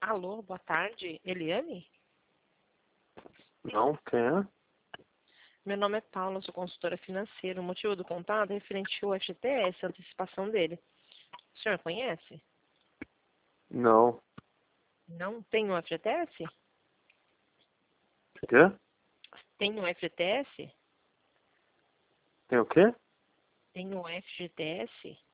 Alô, boa tarde. Eliane? Não, quem é? Meu nome é Paula, sou consultora financeira. O motivo do contato é referente ao FGTS, a antecipação dele. O senhor conhece? Não. Não tem o FGTS? Quê? Tem o FGTS? Tem o quê? Tem o FGTS?